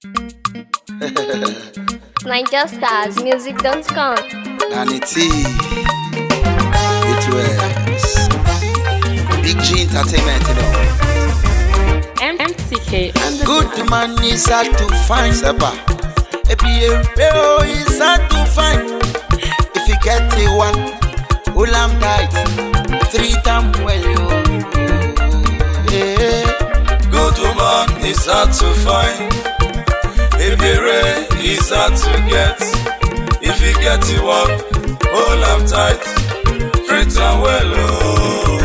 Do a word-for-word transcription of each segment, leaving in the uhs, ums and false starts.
Niger Stars Music dot com. Danny T. It was Big G Entertainment, you know. M C K and the Good man is hard to find. Seba. A P A is hard to find. If you get the one, hold am tight. Three time well, yo. Yeah. Good man is hard to find. If the rain is hard to get. If you get the one, hold am tight. Treat am well, oh.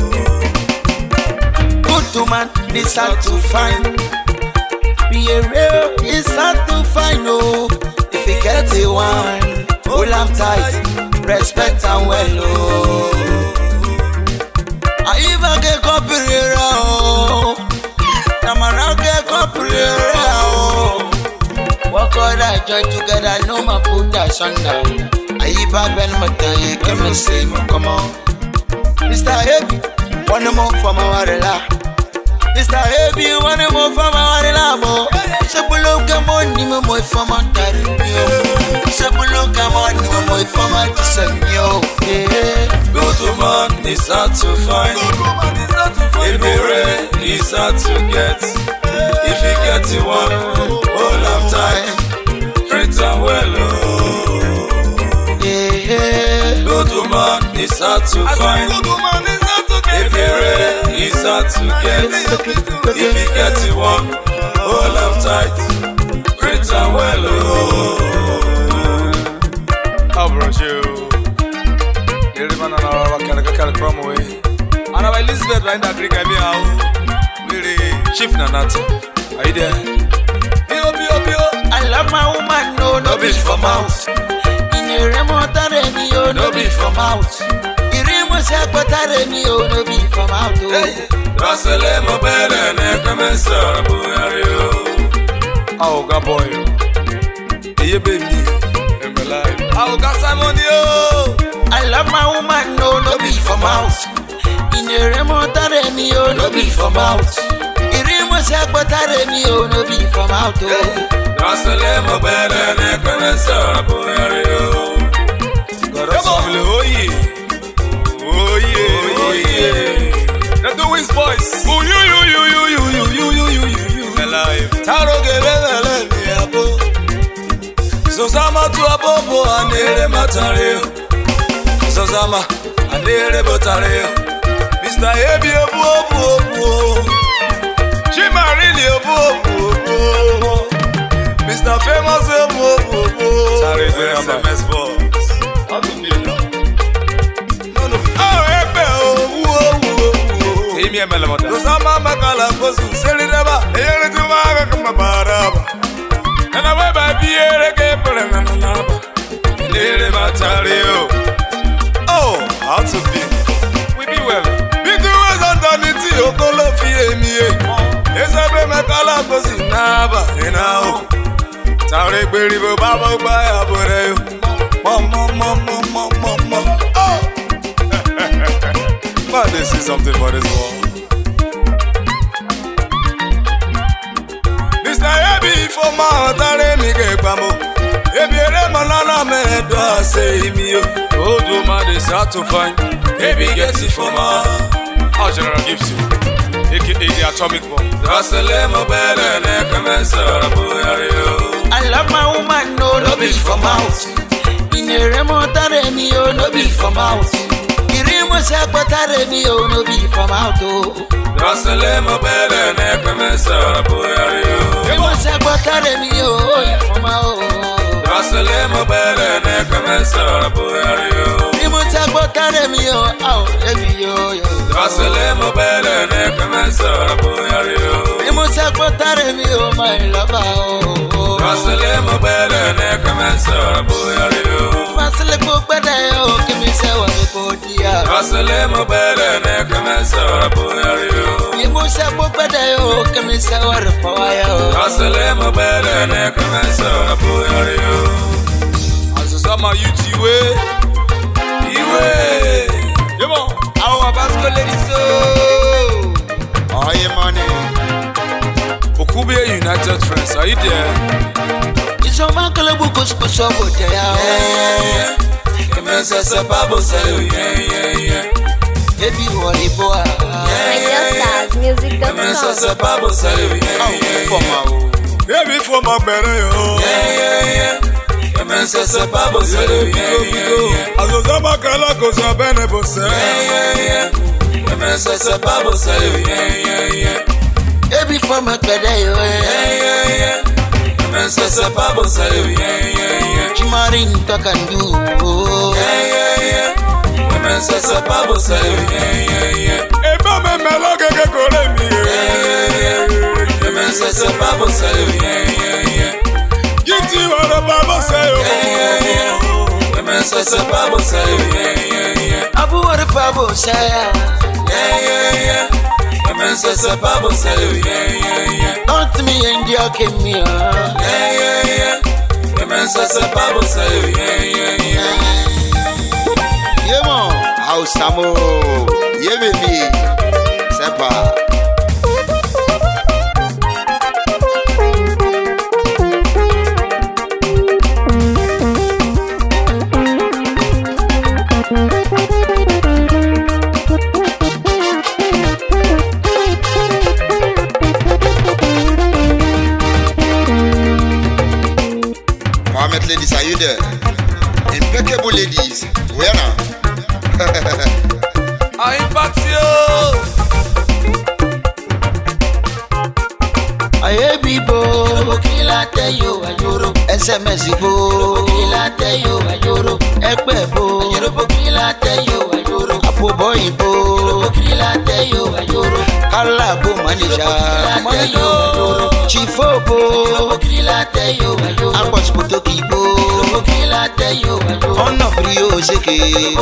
Good man is hard to find. Be a real is hard to find, oh. If you get the one, hold am tight. Respect am well, oh. I even get copyright, oh. Tamara get copyright, oh. Walk all that joy together, no man put that asunder. I even bend my tie, come and say, come on. Mister Heavy, one more for my warrior. Mister Heavy, one more for my warrior. Sabulo come on, ni mo moi for my tarimio. Sabulo come on, ni mo moi for my tisanyo. Good man is hard to find. If the rain is hard to get. If you get the one, hold am tight. Treat am well, oh. Good man is hard to find. If the rain is hard to get. If you get the one, hold am tight. Treat am well, oh. How about you? You live on our Kalakal promo. And our Elizabeth right now, Greek, I mean, how really chief Nanata. Are you there? Pio, pio, pio. I love my woman, no, no be for mouth. In a remote radio, no be for mouth. In remote radio, no be for mouth. Rasele mo bere ne kamesa buario. Oh, God boy. Hey, baby. I'm alive. Oh, God Simon, yo. I love my woman, no, no be for mouth. In a remote radio, no be for mouth. In remote radio, no be for mouth. Rasele mo bere ne kamesa buario. God's family, oh yeah. Oh yeah, oh yeah. Let the wings boys. Oh you, you, you, you, you, you, you, you, you, you, you. Alive. Taro gebele mi abo. Zozama tu abobo anere matareo. Zozama anere botareo. Mister Ebi obu obu obu. Chimarini obu obu obu. Mister Famous obu obu obu. Sorry, S M S boss. How do you know? No, no. Oh, Ebe obu obu obu. Hey, me a melamota. Zozama makala kosu selidaba. Eyere tu maga kama baraba. Nana weba biere ke pere nana naba. Nere matareo. Oh, how to be? We be well. Bitu wazandaniti okolo fie miye. Esabe makala kosi naba enao. Tare gberi bo baba gba ya bore yo. Mom mom mom mom mom mom mom. Oh. But they see something for this world. Mister Ebi for my tare mi ke gbamo. Ebi ere manana me do say mi yo. Old man is hard to find. Ebi get it for my. Our general gives you, aka the atomic bomb. Rasele mo bere ne kamesa buario. I love my woman, no, no be for mouth. In a remote radio, no be for mouth. In remote radio, no be for mouth. Rasele mo bere ne kamesa buario. Remote radio, for mouth. Rasele mo bere ne kamesa buario. Remote radio, oh, every yo, yo. Rasele mo bere ne kamesa buario. Remote radio, my lover, oh. Rasele mo bere ne kamesa buario. Masle ko bada yo, kimi se wa ko dia. Rasele mo bere ne kamesa buario. Imu se ko bada yo, kimi se wa pa yo. Rasele mo bere ne kamesa buario. Azosama yuti we. Iwe. Yemo. Awa basko ladies. Oh, yeah, money. Kubia United Friends, are you there? It's a macabre book of Sposobo. Yeah, come and say, Pablo, say, yeah, yeah, yeah. Baby, what a boy. NigerStars Music dot Come and com. say, Pablo, say, yeah, yeah, yeah. Yeah, before my better, yo. Yeah, yeah, yeah. Come and say, Pablo, say, yeah, yeah, yeah. I was a bacala, cause I'm benefit, say. Yeah, yeah, yeah. Come and say, Pablo, say, yeah, yeah, yeah. Baby, from a better, Yeah, yeah, yeah. Come and say, Pablo, say, yeah, yeah, yeah. Jimarin, talk and do. Yeah, yeah, yeah. Come and say, Pablo, say, yeah, yeah, yeah. Hey, Baba, my log, I can call me. Yeah, yeah, yeah. Come and say, Pablo, say, yeah, yeah, yeah. Get you out of Baba, say, Yeah, yeah, yeah. Come and say, Pablo, say, yeah, yeah, yeah. Abu, what a Pablo say. Yeah, yeah, yeah. Come and say, Pablo, say, yeah, yeah, yeah. Don't me and you came here. Yeah, yeah, yeah. Come and say, Pablo, say, yeah, yeah, yeah. Yeah, man. How Samo? Yeah, baby. Sepa. Mohammed ladies, are you there? Impeccable ladies. Where now? I impact you. I hear people. S M S bo. Ekpe bo. Apo boy bo. Kala bo manager. Chifo bo. Akos putoki bo. Ono brio seke.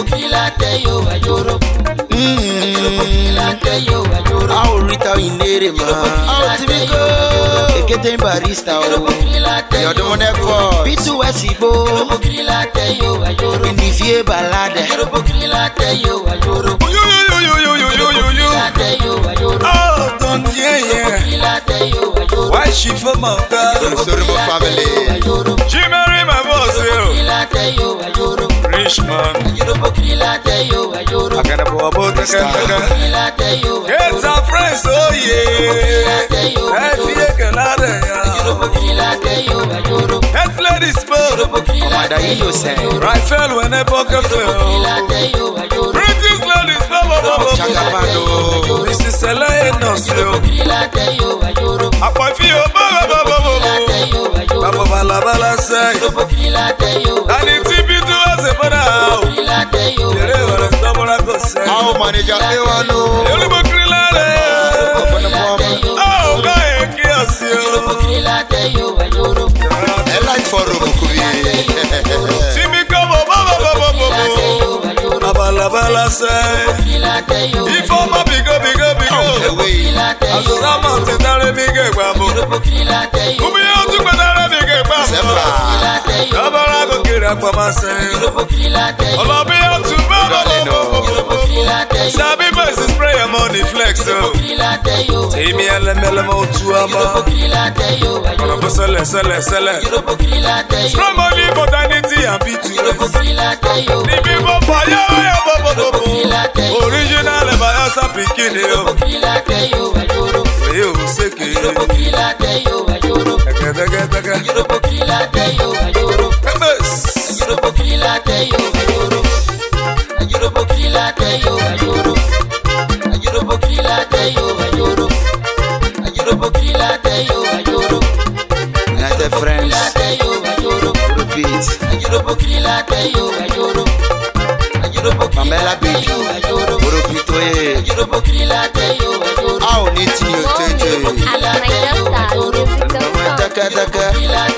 I'll retire in there, man. I'll go. Getting barista. You're the one for B two S Ibo. In the Vie Balade. Yo, yo, yo, yo, yo, yo, yo, yo. Oh, don't yeah, yeah. Why she for my God? Sorry, my family. Jimmy, my boss, yo. Rich man. I gotta go about the car. It's our friends, oh yeah. I feel like a that lady spoke. You say, Rifle when I poke a fell. British ladies, blah, blah, blah, blah. This is a lie, no, still. I point for you, blah, blah, blah, blah. Baba, bala, bala, say. I need to be to us, but now. how manager Ewano. Oh, go ahead, kiss you. A light for Robokubi. See me come up, baba, baba, baba. Abala, bala, say. If I'm a bigger, bigger, bigger. As a man, to tell me, bigger, babo. Who be out to better, bigger, babo. Abala, go get up, mama, say. I'll be out to babo. Sabi boys is spray a money flex, so. Take me a lemon to a man. I'm a seller, seller, seller. From money for dignity and beauty. The people fire, original by us a bikini. You sick, United friends. Repeat. Pamela Beach. Repeat. How need you More music to at NigerStars Music dot com. Taka taka.